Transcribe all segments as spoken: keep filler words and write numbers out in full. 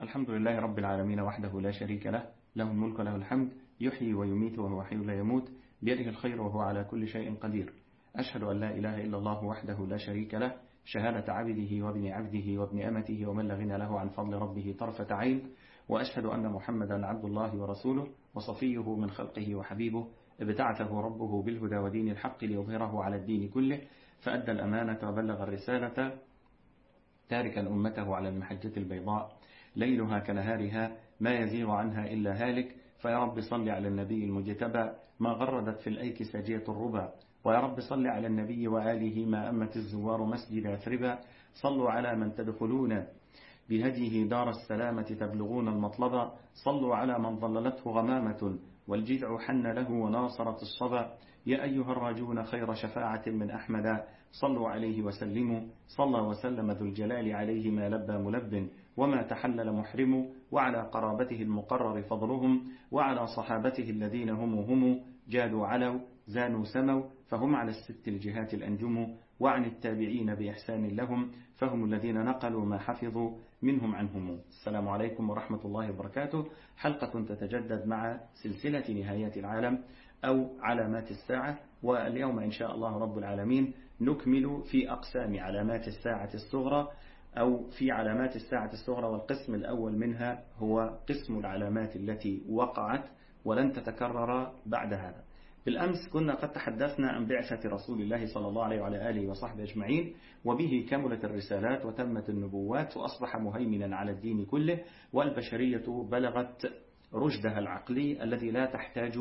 الحمد لله رب العالمين وحده لا شريك له، له الملك وله الحمد، يحيي ويميت وهو حي لا يموت، بيده الخير وهو على كل شيء قدير. أشهد أن لا إله إلا الله وحده لا شريك له، شهادة عبده وابن عبده وابن أمته ومن لا غنى له عن فضل ربه طرفة عين. وأشهد أن محمدا عبد الله ورسوله وصفيه من خلقه وحبيبه، ابتعثه ربه بالهدى ودين الحق ليظهره على الدين كله، فأدى الأمانة وبلغ الرسالة، تاركا أمته على المحجة البيضاء ليلها كنهارها ما يزيغ عنها إلا هالك. فيا رب صل على النبي المجتبى ما غردت في الأيك سجية الربا، ويا رب صل على النبي وآله ما أمت الزوار مسجد أثربا. صلوا على من تدخلون بهديه دار السلامة تبلغون المطلبا، صلوا على من ظللته غمامة والجذع حن له وناصرت الصبا. يا أيها الراجون خير شفاعة من أحمد، صلوا عليه وسلموا. صلى وسلم ذو الجلال عليه ما لبى ملب وما تحلل محرم، وعلى قرابته المقرر فضلهم، وعلى صحابته الذين هم هم جادوا علوا زانوا سموا، فهم على الست الجهات الأنجم، وعن التابعين بإحسان لهم فهم الذين نقلوا ما حفظوا منهم عنهم. السلام عليكم ورحمة الله وبركاته. حلقة تتجدد مع سلسلة نهايات العالم أو علامات الساعة، واليوم إن شاء الله رب العالمين نكمل في أقسام علامات الساعة الصغرى أو في علامات الساعة الصغرى. والقسم الأول منها هو قسم العلامات التي وقعت ولن تتكرر بعد هذا. بالأمس كنا قد تحدثنا عن بعثة رسول الله صلى الله عليه وعلى آله وصحبه أجمعين، وبه كملت الرسالات وتمت النبوات وأصبح مهيمنا على الدين كله، والبشرية بلغت رشدها العقلي الذي لا تحتاج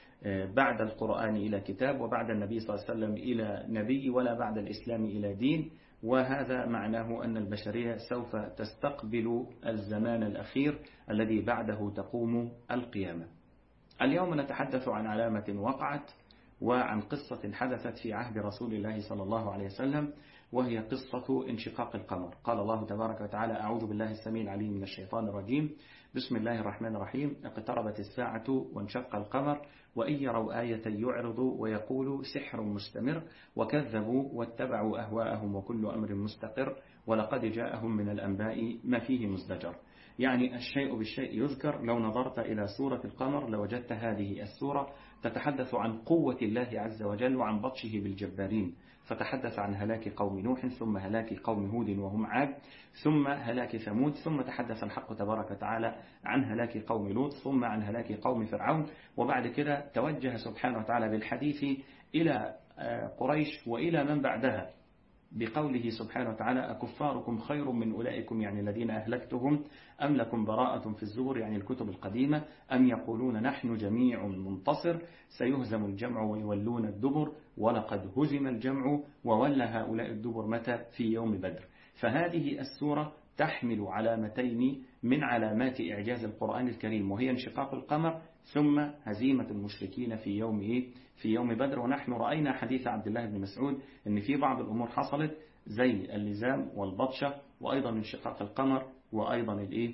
بعد القرآن إلى كتاب، وبعد النبي صلى الله عليه وسلم إلى نبي، ولا بعد الإسلام إلى دين. وهذا معناه أن البشرية سوف تستقبل الزمان الأخير الذي بعده تقوم القيامة. اليوم نتحدث عن علامة وقعت وعن قصة حدثت في عهد رسول الله صلى الله عليه وسلم، وهي قصة انشقاق القمر. قال الله تبارك وتعالى: أعوذ بالله السميع العليم من الشيطان الرجيم، بسم الله الرحمن الرحيم. اقتربت الساعة وانشق القمر وإن يروا آية يعرضوا ويقولوا سحر مستمر، وكذبوا واتبعوا أهواءهم وكل أمر مستقر، ولقد جاءهم من الأنباء ما فيه مزدجر. يعني الشيء بالشيء يذكر. لو نظرت إلى سورة القمر لوجدت هذه السورة تتحدث عن قوة الله عز وجل وعن بطشه بالجبارين، فتحدث عن هلاك قوم نوح، ثم هلاك قوم هود وهم عاد، ثم هلاك ثمود، ثم تحدث الحق تبارك وتعالى عن هلاك قوم لوط، ثم عن هلاك قوم فرعون. وبعد كده توجه سبحانه وتعالى بالحديث إلى قريش وإلى من بعدها بقوله سبحانه وتعالى: أكفاركم خير من أولئكم، يعني الذين أهلكتهم، أم لكم براءة في الزبر، يعني الكتب القديمة، أم يقولون نحن جميع منتصر، سيهزم الجمع ويولون الدبر، ولقد هزم الجمع وولى هؤلاء الدبر متى؟ في يوم بدر. فهذه السورة تحمل علامتين من علامات إعجاز القرآن الكريم، وهي انشقاق القمر ثم هزيمة المشركين في يوم إيه؟ في يوم بدر. ونحن رأينا حديث عبد الله بن مسعود أن في بعض الأمور حصلت زي اللزام والبطشة، وأيضا انشقاق القمر، وأيضا الإيه؟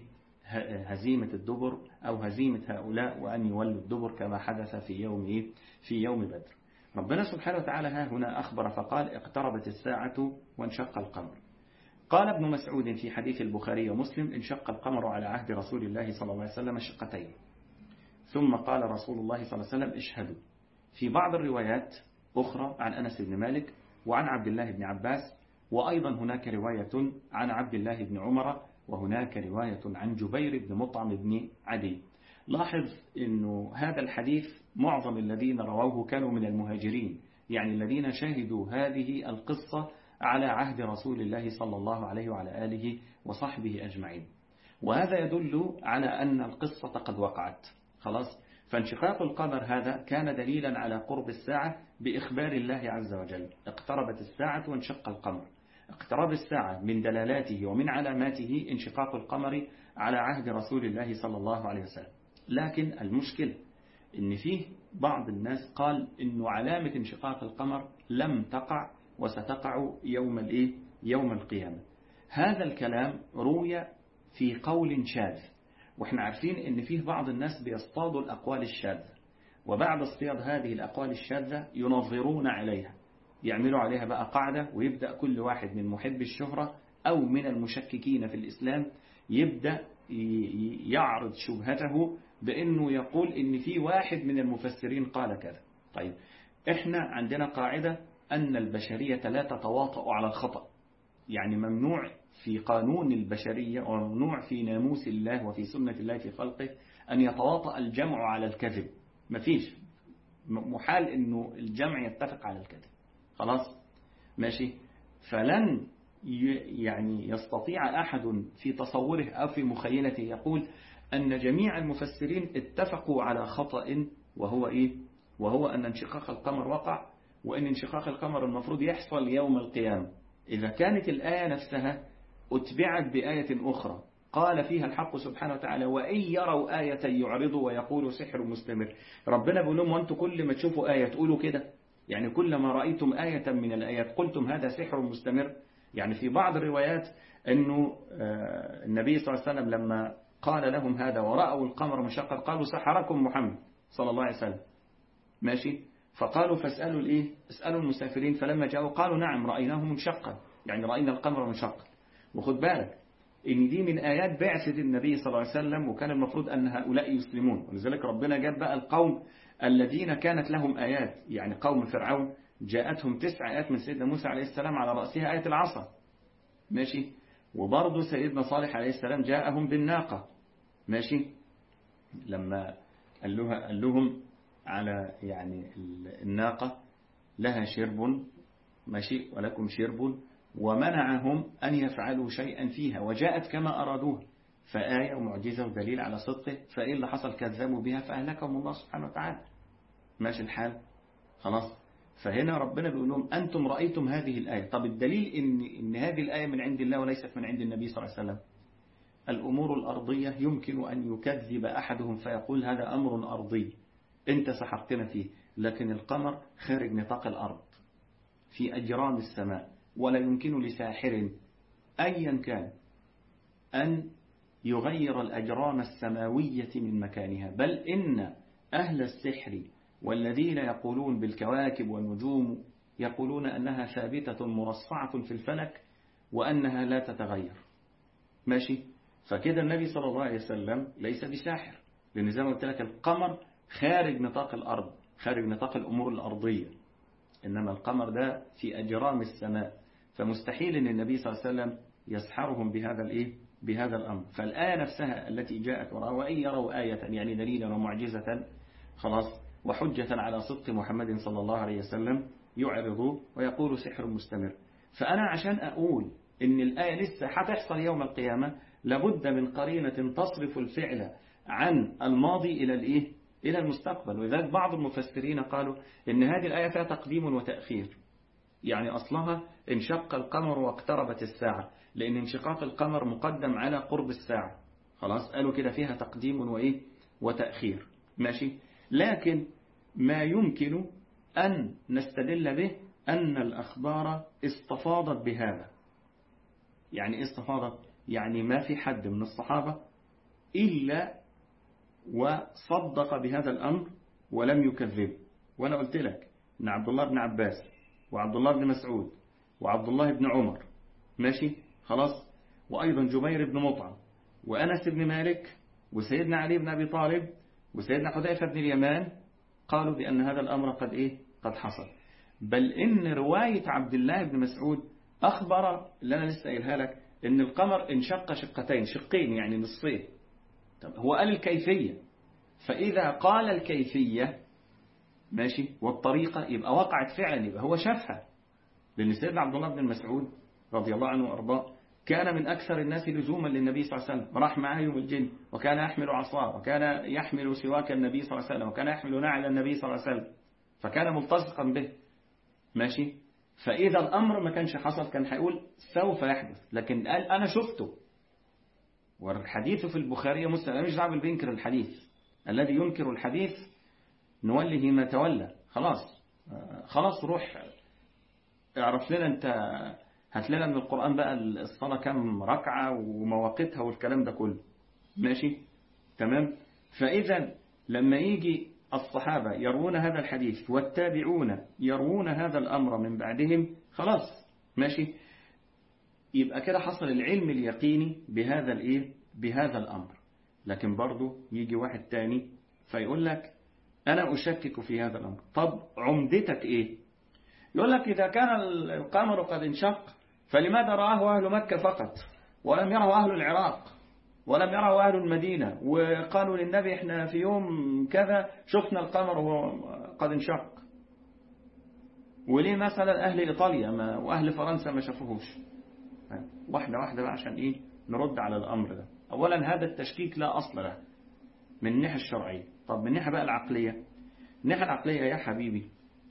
هزيمة الدبر أو هزيمة هؤلاء وأن يولوا الدبر كما حدث في يوم إيه؟ في يوم بدر. ربنا سبحانه وتعالى ها هنا أخبر فقال: اقتربت الساعة وانشق القمر. قال ابن مسعود في حديث البخاري ومسلم: انشق القمر على عهد رسول الله صلى الله عليه وسلم شقتين، ثم قال رسول الله صلى الله عليه وسلم: اشهدوا. في بعض الروايات أخرى عن أنس بن مالك وعن عبد الله بن عباس، وأيضا هناك رواية عن عبد الله بن عمر، وهناك رواية عن جبير بن مطعم بن عدي. لاحظ أنه هذا الحديث معظم الذين رووه كانوا من المهاجرين، يعني الذين شاهدوا هذه القصة على عهد رسول الله صلى الله عليه وعلى آله وصحبه أجمعين. وهذا يدل على أن القصة قد وقعت خلاص. فانشقاق القمر هذا كان دليلا على قرب الساعة بإخبار الله عز وجل: اقتربت الساعة وانشق القمر. اقتراب الساعة من دلالاته ومن علاماته انشقاق القمر على عهد رسول الله صلى الله عليه وسلم. لكن المشكلة إن فيه بعض الناس قال إنه علامة انشقاق القمر لم تقع وستقع يوم الإيه؟ يوم القيامة. هذا الكلام روي في قول شاذ، وإحنا عارفين إن فيه بعض الناس بيصطادوا الأقوال الشاذة، وبعد اصطياد هذه الأقوال الشاذة ينظرون عليها، يعملوا عليها بقى قاعدة، ويبدأ كل واحد من محب الشهرة أو من المشككين في الإسلام يبدأ يعرض شبهته بأنه يقول إن في واحد من المفسرين قال كذا. طيب إحنا عندنا قاعدة أن البشرية لا تتواطأ على الخطأ، يعني ممنوع في قانون البشرية وممنوع في ناموس الله وفي سنة الله في خلقه أن يتواطأ الجمع على الكذب. مفيش، محال أنه الجمع يتفق على الكذب. خلاص ماشي. فلن يعني يستطيع أحد في تصوره أو في مخيلته يقول أن جميع المفسرين اتفقوا على خطأ، وهو إيه؟ وهو أن انشقاق القمر وقع، وأن انشقاق القمر المفروض يحصل يوم القيامة. إذا كانت الآية نفسها أتبعت بآية أخرى قال فيها الحق سبحانه وتعالى وإن يروا آية يعرضوا ويقولوا سحر مستمر. ربنا بيقول لهم وأنتم كل ما تشوفوا آية تقولوا كده؟ يعني كلما رأيتم آية من الآيات قلتم هذا سحر مستمر؟ يعني في بعض الروايات أنه النبي صلى الله عليه وسلم لما قال لهم هذا ورأوا القمر منشقا قالوا سحركم محمد صلى الله عليه وسلم. ماشي. فقالوا فاسألوا الإيه؟ اسألوا المسافرين، فلما جاءوا قالوا نعم رأيناه منشقا، يعني رأينا القمر منشقا. وخد بالك إن دي من آيات بعثة النبي صلى الله عليه وسلم، وكان المفروض أن هؤلاء يسلمون، ولذلك ربنا جاب بقى القوم الذين كانت لهم آيات، يعني قوم فرعون جاءتهم تسع آيات من سيدنا موسى عليه السلام على رأسها آية العصا. ماشي. وبرضه سيدنا صالح عليه السلام جاءهم بالناقة. ماشي. لما قال لها قال لهم على يعني الناقة لها شرب ماشي ولكم شرب، ومنعهم أن يفعلوا شيئا فيها وجاءت كما أرادوه، فآية ومعجزة ودليل على صدقه. فإيه اللي حصل؟ كذبوا بها فأهلكهم الله سبحانه وتعالى. ماشي الحال. خلاص. فهنا ربنا بيقول لهم أنتم رأيتم هذه الآية. طب الدليل إن, إن هذه الآية من عند الله وليست من عند النبي صلى الله عليه وسلم. الأمور الأرضية يمكن أن يكذب أحدهم فيقول هذا أمر أرضي أنت سحقتنا فيه، لكن القمر خارج نطاق الأرض في أجرام السماء، ولا يمكن لساحر أيا كان أن يغير الأجرام السماوية من مكانها. بل إن أهل السحر والذين يقولون بالكواكب والنجوم يقولون أنها ثابتة مرصعة في الفلك وأنها لا تتغير. ماشي. فكده النبي صلى الله عليه وسلم ليس بساحر، لأن زي ما قلت لك القمر خارج نطاق الأرض، خارج نطاق الأمور الأرضية، إنما القمر ده في أجرام السماء، فمستحيل أن النبي صلى الله عليه وسلم يسحرهم بهذا الإيه؟ بهذا الأمر. فالآية نفسها التي جاءت وراء وإن يروا آية يعني دليلا ومعجزة خلاص وحجة على صدق محمد صلى الله عليه وسلم يعرضوا ويقولوا سحر مستمر. فأنا عشان أقول إن الآية لسه هتحصل يوم القيامة لابد من قرينة تصرف الفعل عن الماضي إلى الإيه؟ إلى المستقبل. وذلك بعض المفسرين قالوا إن هذه الآية فيها تقديم وتأخير، يعني أصلها انشق القمر واقتربت الساعة، لأن انشقاق القمر مقدم على قرب الساعة. خلاص قالوا كده فيها تقديم وإيه؟ وتأخير. ماشي. لكن ما يمكن أن نستدل به أن الأخبار استفاضت بهذا. يعني استفاضت يعني ما في حد من الصحابة إلا وصدق بهذا الأمر ولم يكذب. وأنا قلت لك أن عبد الله بن عباس وعبد الله بن مسعود وعبد الله بن عمر ماشي خلاص، وأيضا جبير بن مطعم وأنس بن مالك وسيدنا علي بن أبي طالب وسيدنا حذيفة بن اليمان قالوا بأن هذا الأمر قد إيه؟ قد حصل. بل إن رواية عبد الله بن مسعود أخبر اللي أنا لسه قايلها لك إن القمر انشق شقتين، شقين يعني نصفين. طب هو قال الكيفية، فإذا قال الكيفية ماشي والطريقة يبقى وقعت فعلا، يبقى هو شافها. لأن سيدنا عبد الله بن مسعود رضي الله عنه وأرضاه كان من أكثر الناس لزوما للنبي صلى الله عليه وسلم، راح معه يوم الجن وكان يحمل عصاه وكان يحمل سواك النبي صلى الله عليه وسلم وكان يحمل نعل النبي صلى الله عليه وسلم، فكان ملتصقا به. ماشي. فإذا الأمر ما كانش حصل كان هيقول سوف يحدث، لكن قال أنا شفته. والحديث في البخاري ومسلم. أنا مش دعوه بالبنكر الحديث، الذي ينكر الحديث نوله ما تولى. خلاص خلاص روح اعرف لنا أنت، هات لنا من القرآن بقى الصلاة كم ركعة ومواقتها والكلام ده كله. ماشي تمام. فإذا لما يجي الصحابة يروون هذا الحديث والتابعون يروون هذا الأمر من بعدهم خلاص ماشي، يبقى كده حصل العلم اليقيني بهذا الإيه؟ بهذا الأمر. لكن برضو يجي واحد تاني فيقول لك أنا أشكك في هذا الأمر. طب عمدتك إيه؟ يقول لك إذا كان القمر قد انشق فلماذا رآه أهل مكة فقط ولم يره أهل العراق ولم يره أهل المدينة، وقالوا للنبي إحنا في يوم كذا شفنا القمر وهو قد انشق، وليه مثلا أهل إيطاليا ما وأهل فرنسا ما شافوهوش؟ واحدة واحدة بقى عشان إيه نرد على الأمر ده. أولا هذا التشكيك لا أصل له من الناحية الشرعية. طب من الناحية بقى العقلية، الناحية العقلية يا حبيبي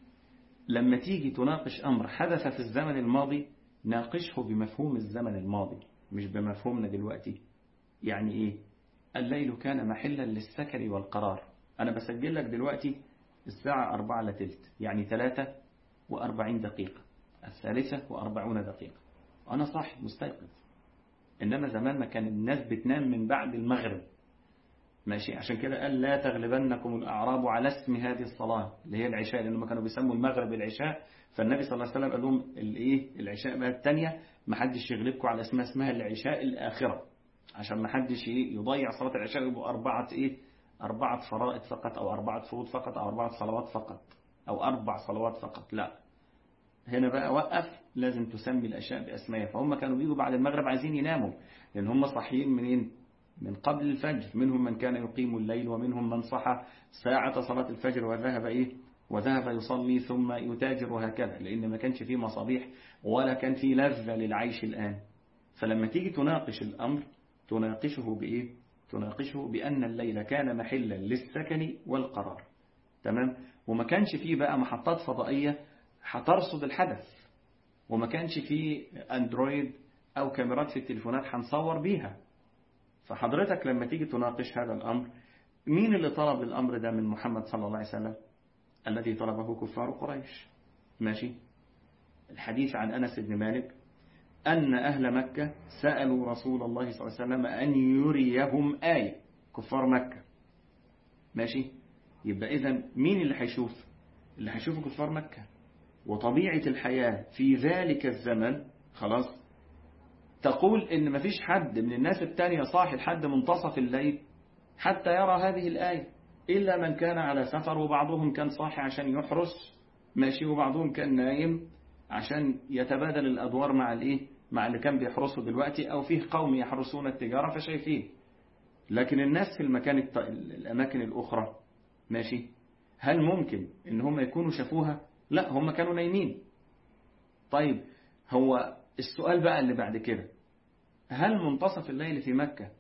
لما تيجي تناقش أمر حدث في الزمن الماضي ناقشه بمفهوم الزمن الماضي مش بمفهومنا دلوقتي. يعني إيه؟ الليل كان محلا للسكن والقرار. أنا بسجل لك دلوقتي الساعة أربعة لتلت، يعني ثلاثة وأربعين دقيقة، الثالثة وأربعون دقيقة، أنا صاحي مستيقظ. إنما زمان ما كان الناس بتنام من بعد المغرب، ماشي؟ عشان كده قال لا تغلبنكم الأعراب على اسم هذه الصلاة اللي هي العشاء، لأنهم كانوا بيسموا المغرب العشاء. فالنبي صلى الله عليه وسلم قال لهم الإيه العشاء بقى الثانية ما حدش يغلبكم على اسمها اسمها العشاء الآخرة، عشان ما حدش إيه يضيع صلاة العشاء يبقوا أربعة إيه أربعة فرائض فقط أو أربعة فروض فقط أو أربعة صلوات فقط أو أربع صلوات فقط. لا، هنا بقى وقف لازم تسمي الأشياء بأسمائها. فهم كانوا بيجوا بعد المغرب عايزين يناموا لأن هم صاحيين منين؟ من قبل الفجر. منهم من كان يقيم الليل ومنهم من صحى ساعة صلاة الفجر وذهب إيه وذهب يصلي ثم يتاجر وهكذا، لأن ما كانش فيه مصابيح ولا كان فيه لذة للعيش الآن. فلما تيجي تناقش الأمر تناقشه بإيه؟ تناقشه بأن الليل كان محلا للسكن والقرار. تمام؟ وما كانش فيه بقى محطات فضائية هترصد الحدث، وما كانش فيه أندرويد أو كاميرات في التليفونات هنصور بيها. فحضرتك لما تيجي تناقش هذا الأمر، مين اللي طلب الأمر ده من محمد صلى الله عليه وسلم؟ الذي طلبه كفار قريش. ماشي؟ الحديث عن أنس بن مالك أن أهل مكة سألوا رسول الله صلى الله عليه وسلم أن يريهم آية، كفار مكة. ماشي؟ يبقى إذن مين اللي هيشوف؟ اللي هيشوف كفار مكة. وطبيعة الحياة في ذلك الزمن خلاص تقول إن مفيش حد من الناس التانية صاحي لحد منتصف الليل حتى يرى هذه الآية، إلا من كان على سفر، وبعضهم كان صاحي عشان يحرس، ماشي، وبعضهم كان نايم عشان يتبادل الأدوار مع الإيه مع اللي كان بيحرسه دلوقتي، أو فيه قوم يحرسون التجارة فشايفين. لكن الناس في المكان الت... الأماكن الأخرى، ماشي، هل ممكن إن هم يكونوا شافوها؟ لا، هم كانوا نايمين. طيب هو السؤال بقى اللي بعد كده، هل منتصف الليل في مكة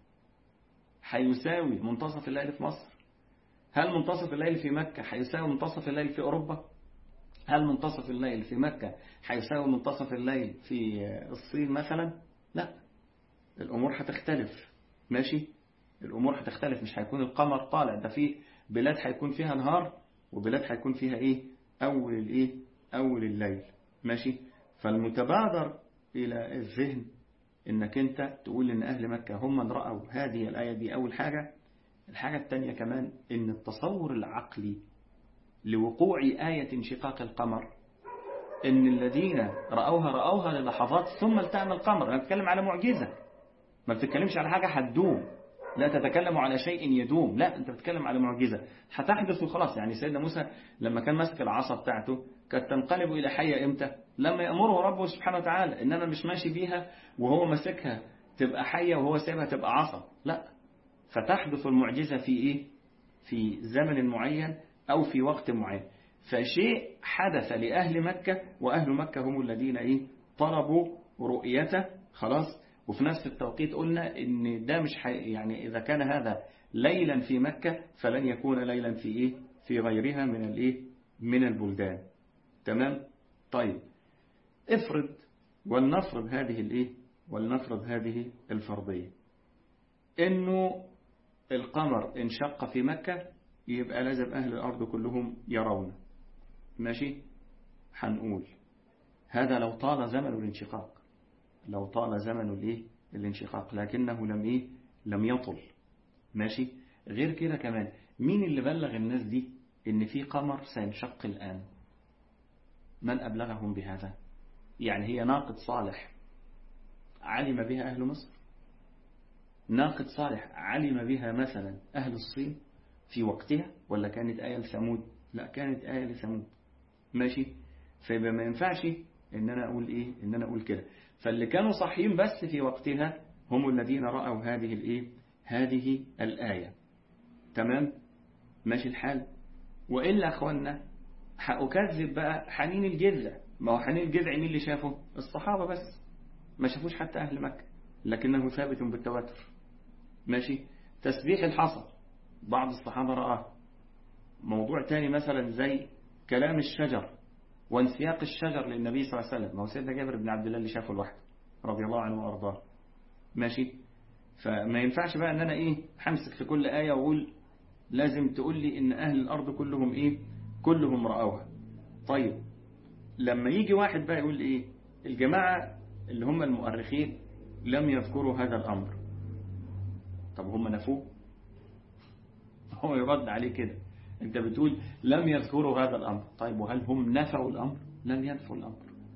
هيساوي منتصف الليل في مصر؟ هل منتصف الليل في مكة هيساوي منتصف الليل في أوروبا؟ هل منتصف الليل في مكة هيساوي منتصف الليل في الصين مثلا؟ لا، الأمور هتختلف. ماشي، الأمور هتختلف، مش هيكون القمر طالع. ده في بلاد هيكون فيها نهار وبلاد هيكون فيها إيه أول الإيه أول الليل. ماشي، فالمتبادر إلى الذهن إنك أنت تقول إن أهل مكة هم من رأوا هذه الآية دي أول حاجة. الحاجة الثانية كمان إن التصور العقلي لوقوع آية انشقاق القمر إن الذين رأوها رأوها للحظات ثم التأم القمر. أنا بتكلم على معجزة، ما بتتكلمش على حاجة هتدوم، لا تتكلم على شيء يدوم، لا أنت بتتكلم على معجزة هتحدث وخلاص. يعني سيدنا موسى لما كان ماسك العصا بتاعته كانت تنقلب إلى حية إمتى؟ لما يأمره ربه سبحانه وتعالى. إنما مش ماشي بيها وهو ماسكها تبقى حية وهو سيبها تبقى عصا، لا. فتحدث المعجزة في إيه؟ في زمن معين أو في وقت معين. فشيء حدث لأهل مكة، وأهل مكة هم الذين إيه؟ طلبوا رؤيته خلاص. وفي نفس التوقيت قلنا إن ده مش حي... يعني إذا كان هذا ليلا في مكة فلن يكون ليلا في إيه؟ في غيرها من الإيه؟ من البلدان. تمام؟ طيب افرض ولنفرض هذه الإيه؟ ولنفرض هذه الفرضية إنه القمر انشق في مكة، يبقى لازم أهل الأرض كلهم يرون. ماشي، هنقول هذا لو طال زمن الانشقاق، لو طال زمن الايه الانشقاق، لكنه لم ايه لم يطل. ماشي، غير كده كمان مين اللي بلغ الناس دي ان في قمر سينشق الآن؟ من أبلغهم بهذا؟ يعني هي ناقة صالح علم بها أهل مصر؟ ناقة صالح علم بها مثلا أهل الصين في وقتها، ولا كانت آية لثمود؟ لا، كانت آية لثمود. ماشي. فيبقى ما ينفعش ان انا اقول ايه ان انا اقول كده. فاللي كانوا صحيين بس في وقتها هم الذين رأوا هذه الايه هذه الآية. تمام. ماشي الحال. وإلا أخوانا هأكذب بقى حنين الجذع. ما هو حنين الجذع مين اللي شافه؟ الصحابة بس، ما شافوش حتى أهل مكة، لكنه ثابت بالتواتر. ماشي. تسبيح الحصى بعض الصحابة رآه. موضوع تاني مثلا زي كلام الشجر وانسياق الشجر للنبي صلى الله عليه وسلم، ما هو سيدنا جابر بن عبد الله اللي شافه لوحده رضي الله عنه وأرضاه. ماشي. فما ينفعش بقى ان انا ايه همسك في كل آية واقول لازم تقول لي ان اهل الارض كلهم ايه كلهم رأوها. طيب لما يجي واحد بقى يقول ايه الجماعة اللي هم المؤرخين لم يذكروا هذا الامر، طب هم نفوه؟ هو يرد عليه كده، انت بتقول لم يذكروا هذا الامر، طيب وهل هم نفوا الامر؟ لم ينفوا الامر.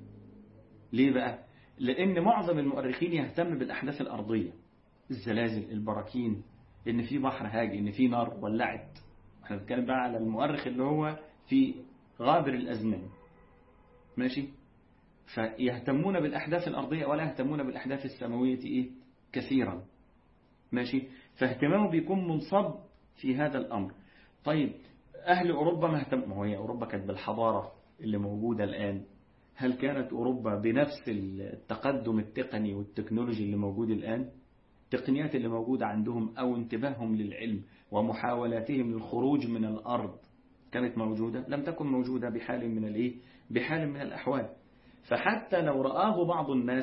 ليه بقى؟ لان معظم المؤرخين يهتم بالاحداث الارضية، الزلازل، البراكين، ان في بحر هاجي، ان في نار ولعت. احنا بنتكلم بقى على المؤرخ اللي هو في غابر الازمان. ماشي. فيهتمون بالاحداث الارضيه ولا يهتمون بالاحداث السماويه ايه كثيرا. ماشي. فاهتمامه بيكون منصب في هذا الامر. طيب اهل اوروبا ما اهتم، ما هي اوروبا كانت بالحضاره اللي موجوده الان. هل كانت اوروبا بنفس التقدم التقني والتكنولوجي اللي موجود الان؟ التقنيات اللي موجودة عندهم أو انتباههم للعلم ومحاولاتهم للخروج من الأرض كانت موجودة؟ لم تكن موجودة بحال من الإيه؟ بحال من الأحوال. فحتى لو رآه بعض الناس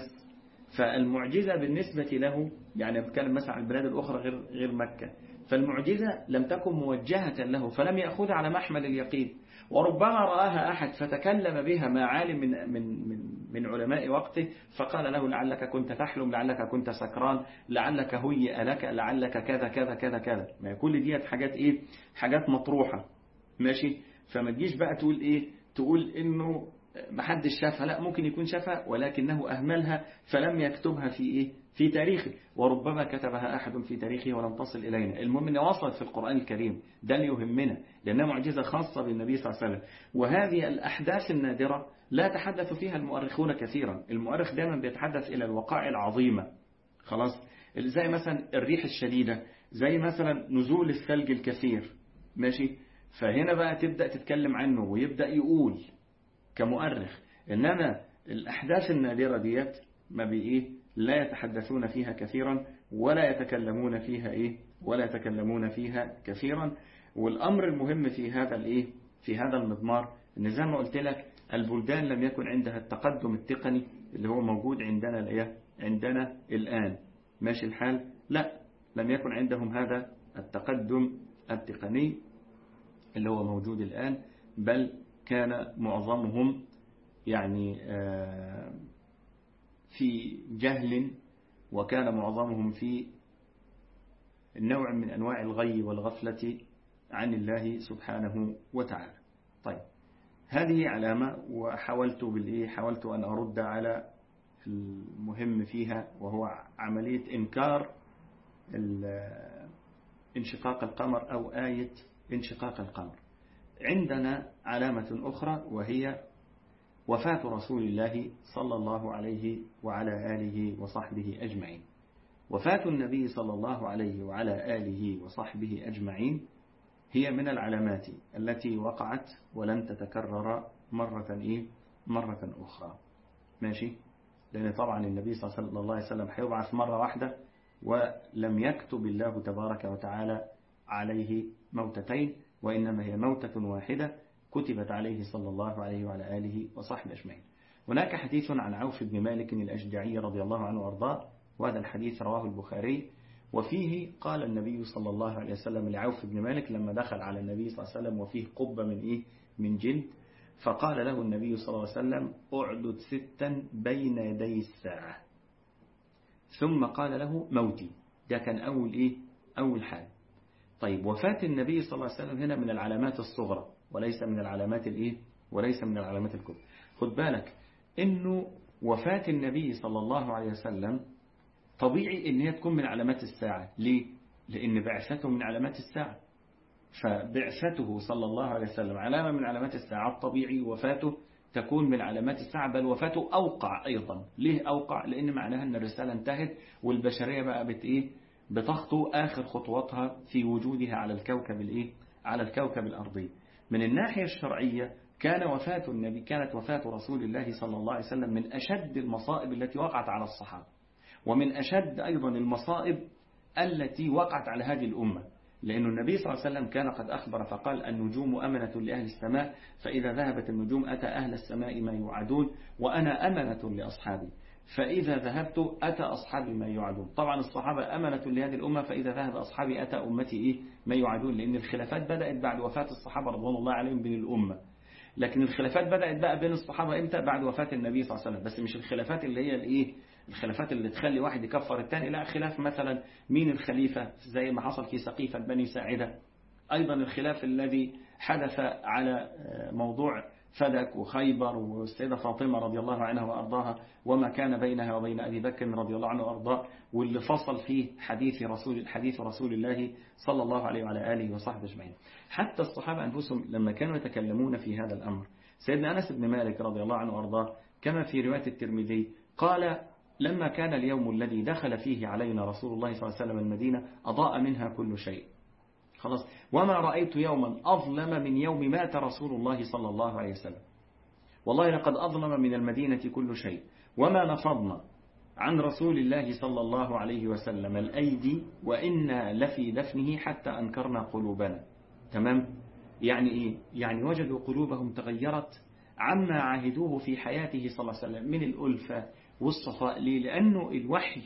فالمعجزة بالنسبة له، يعني بتكلم مثلا عن البلاد الأخرى غير غير مكة، فالمعجزة لم تكن موجهة له فلم يأخذها على محمل اليقين. وربما رآها أحد فتكلم بها مع عالم من من من من علماء وقته فقال له لعلك كنت تحلم، لعلك كنت سكران، لعلك هيئ لك، لعلك كذا كذا كذا كذا. ما كل ديت حاجات إيه حاجات مطروحة. ماشي. فما تجيش بقى تقول إيه تقول إنه محدش شافها، لا، ممكن يكون شافها ولكنه أهملها فلم يكتبها في إيه في تاريخه، وربما كتبها أحد في تاريخه ولم تصل إلينا. المهم أنها وصلت في القرآن الكريم، ده اللي يهمنا لأنها معجزة خاصة بالنبي صلى الله عليه وسلم. وهذه الأحداث النادرة لا يتحدث فيها المؤرخون كثيرا. المؤرخ دائما بيتحدث إلى الوقائع العظيمة. خلاص. زي مثلا الريح الشديدة، زي مثلا نزول الثلج الكثير. ماشي. فهنا بقى تبدأ تتكلم عنه ويبدأ يقول كمؤرخ. إنما الأحداث النادرة ديت ما بإيه لا يتحدثون فيها كثيرا ولا يتكلمون فيها إيه ولا يتكلمون فيها كثيرا. والأمر المهم في هذا الإيه في هذا المضمار إن زي ما قلت لك البلدان لم يكن عندها التقدم التقني اللي هو موجود عندنا الإيه عندنا الآن. ماشي الحال. لا، لم يكن عندهم هذا التقدم التقني اللي هو موجود الآن، بل كان معظمهم يعني في جهل، وكان معظمهم في نوع من أنواع الغي والغفلة عن الله سبحانه وتعالى. طيب هذه علامة، وحاولت بالإيه حاولت أن أرد على المهم فيها وهو عملية إنكار انشقاق القمر أو آية انشقاق القمر. عندنا علامة أخرى وهي وفاة رسول الله صلى الله عليه وعلى آله وصحبه أجمعين. وفاة النبي صلى الله عليه وعلى آله وصحبه أجمعين هي من العلامات التي وقعت ولن تتكرر مرة إيه مرة أخرى. ماشي. لأن طبعا النبي صلى الله عليه وسلم هيبعث مرة واحدة، ولم يكتب الله تبارك وتعالى عليه موتتين، وإنما هي موتة واحدة كتبت عليه صلى الله عليه وعلى آله وصحبه أجمعين. هناك حديث عن عوف بن مالك الأشجعي رضي الله عنه وأرضاه، وهذا الحديث رواه البخاري، وفيه قال النبي صلى الله عليه وسلم لعوف بن مالك لما دخل على النبي صلى الله عليه وسلم وفيه قبة من إيه من جلد، فقال له النبي صلى الله عليه وسلم أعدد ستا بين يدي الساعة، ثم قال له موتي. ده كان أول إيه أول حال. طيب وفاة النبي صلى الله عليه وسلم هنا من العلامات الصغرى وليس من العلامات الإيه وليس من العلامات الكبرى. خد بالك إنه وفاة النبي صلى الله عليه وسلم طبيعي ان هي تكون من علامات الساعة. ليه؟ لان بعثته من علامات الساعة، فبعثته صلى الله عليه وسلم علامة من علامات الساعة، الطبيعي وفاته تكون من علامات الساعة، بل وفاته أوقع أيضا. ليه أوقع؟ لأن معناها أن الرسالة انتهت والبشرية بقى بت إيه؟ بتخطو آخر خطواتها في وجودها على الكوكب الإيه؟ على الكوكب الأرضي. من الناحية الشرعية كان وفاة النبي كانت وفاة رسول الله صلى الله عليه وسلم من أشد المصائب التي وقعت على الصحابة، ومن أشد أيضا المصائب التي وقعت على هذه الأمة، لأن النبي صلى الله عليه وسلم كان قد أخبر فقال: النجوم أمنة لأهل السماء، فإذا ذهبت النجوم أتى أهل السماء ما يوعدون، وأنا أمنة لأصحابي، فإذا ذهبت أتى أصحابي ما يوعدون. طبعا الصحابة أمنة لهذه الأمة، فإذا ذهب أصحابي أتى أمتي إيه؟ ما يوعدون، لأن الخلافات بدأت بعد وفاة الصحابة رضوان الله عليهم بين الأمة. لكن الخلافات بدأت بقى بين الصحابة إمتى؟ بعد وفاة النبي صلى الله عليه وسلم. بس مش الخلافات اللي هي الإيه؟ الخلافات اللي تخلي واحد يكفر الثاني، لا، خلاف مثلا مين الخليفة زي ما حصل في سقيفة بني ساعدة. أيضا الخلاف الذي حدث على موضوع فدك وخيبر والسيدة فاطمة رضي الله عنها وأرضاها، وما كان بينها وبين أبي بكر رضي الله عنه وأرضاه، واللي فصل فيه حديث رسول حديث رسول الله صلى الله عليه وعلى آله وصحبه أجمعين. حتى الصحابة أنفسهم لما كانوا يتكلمون في هذا الأمر، سيدنا أنس بن مالك رضي الله عنه وأرضاه كما في رواية الترمذي قال: لما كان اليوم الذي دخل فيه علينا رسول الله صلى الله عليه وسلم المدينة أضاء منها كل شيء. خلاص، وما رأيت يوما أظلم من يوم مات رسول الله صلى الله عليه وسلم، والله لقد أظلم من المدينة كل شيء، وما نفضنا عن رسول الله صلى الله عليه وسلم الأيدي وإنا لفي دفنه حتى أنكرنا قلوبنا. تمام؟ يعني إيه؟ يعني وجدوا قلوبهم تغيرت عما عهدوه في حياته صلى الله عليه وسلم من الألفة والصفاء. ليه؟ لأنه الوحي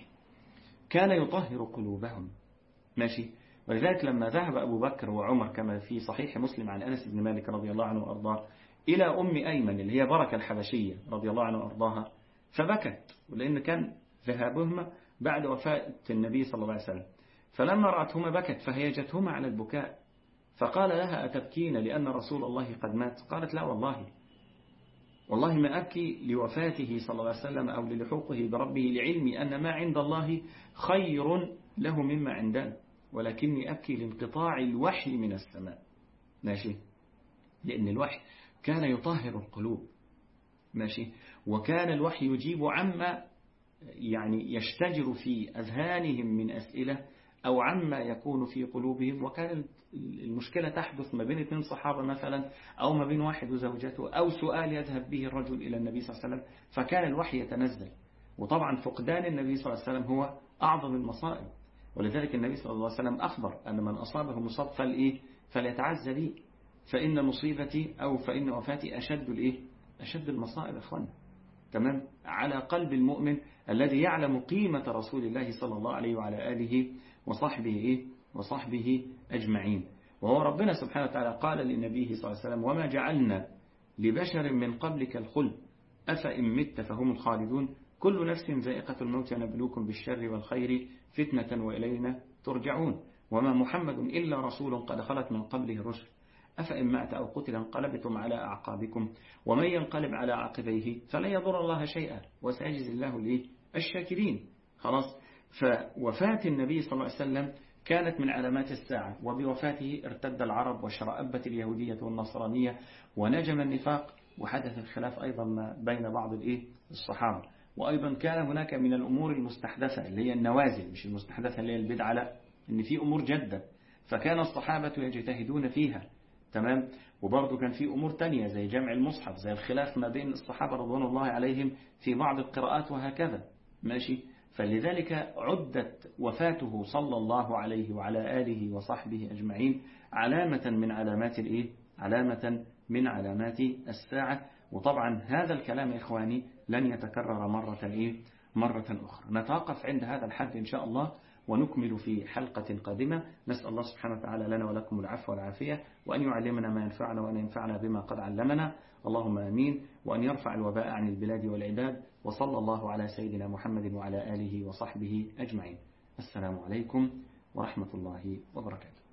كان يطهر قلوبهم. ماشي؟ ولذلك لما ذهب أبو بكر وعمر كما في صحيح مسلم عن أنس بن مالك رضي الله عنه وأرضاه إلى أم أيمن اللي هي بركة الحبشية رضي الله عنه وأرضاها، فبكت، لأن كان ذهابهما بعد وفاة النبي صلى الله عليه وسلم، فلما رأتهما بكت فهيجتهما على البكاء، فقال لها: أتبكين لأن رسول الله قد مات؟ قالت: لا والله، والله ما أبكي لوفاته صلى الله عليه وسلم أو للحوقه بربه، لعلمي أن ما عند الله خير له مما عندنا، ولكني أبكي لانقطاع الوحي من السماء. ماشي؟ لأن الوحي كان يطهر القلوب. ماشي؟ وكان الوحي يجيب عما يعني يشتجر في أذهانهم من أسئلة أو عما يكون في قلوبهم. وكانت المشكلة تحدث ما بين اثنين صحابة مثلا، أو ما بين واحد وزوجته، أو سؤال يذهب به الرجل إلى النبي صلى الله عليه وسلم، فكان الوحي يتنزل. وطبعا فقدان النبي صلى الله عليه وسلم هو أعظم المصائب، ولذلك النبي صلى الله عليه وسلم أخبر أن من أصابه مصاب فالإيه؟ فليتعزى لي، فإن مصيبتي أو فإن وفاتي أشد الإيه؟ أشد المصائب أخوانا. تمام؟ على قلب المؤمن الذي يعلم قيمة رسول الله صلى الله عليه وعلى آله وصحبه إيه؟ وصحبه أجمعين. وهو ربنا سبحانه وتعالى قال لنبيه صلى الله عليه وسلم: وما جعلنا لبشر من قبلك الخلد أفإن مت فهم الخالدون كل نفس ذائقة الموت ونبلوكم بالشر والخير فتنة وإلينا ترجعون وما محمد إلا رسول قد خلت من قبله الرسل أفإن مات أو قتل انقلبتم على أعقابكم ومن ينقلب على عقبيه فلن يضر الله شيئا وسيجزي الله ليه الشاكرين. خلاص. فوفاة النبي صلى الله عليه وسلم كانت من علامات الساعة، وبوفاته ارتد العرب وشرأبت اليهودية والنصرانية ونجم النفاق، وحدث الخلاف أيضا ما بين بعض الإيه الصحابة. وأيضا كان هناك من الأمور المستحدثة اللي هي النوازل، مش المستحدثة اللي هي البدعة، لا، إن في أمور جدة فكان الصحابة يجتهدون فيها. تمام. وبرضه كان في أمور تانية زي جمع المصحف، زي الخلاف ما بين الصحابة رضوان الله عليهم في بعض القراءات وهكذا. ماشي. فلذلك عدت وفاته صلى الله عليه وعلى آله وصحبه أجمعين علامة من علامات الإيه؟ علامة من علامات الساعة. وطبعا هذا الكلام يا إخواني لن يتكرر مرة إيه؟ مرة أخرى. نتوقف عند هذا الحد إن شاء الله ونكمل في حلقة قادمة. نسأل الله سبحانه وتعالى لنا ولكم العفو والعافية، وأن يعلمنا ما ينفعنا وأن ينفعنا بما قد علمنا، اللهم آمين، وأن يرفع الوباء عن البلاد والعباد. وصلى الله على سيدنا محمد وعلى آله وصحبه أجمعين. السلام عليكم ورحمة الله وبركاته.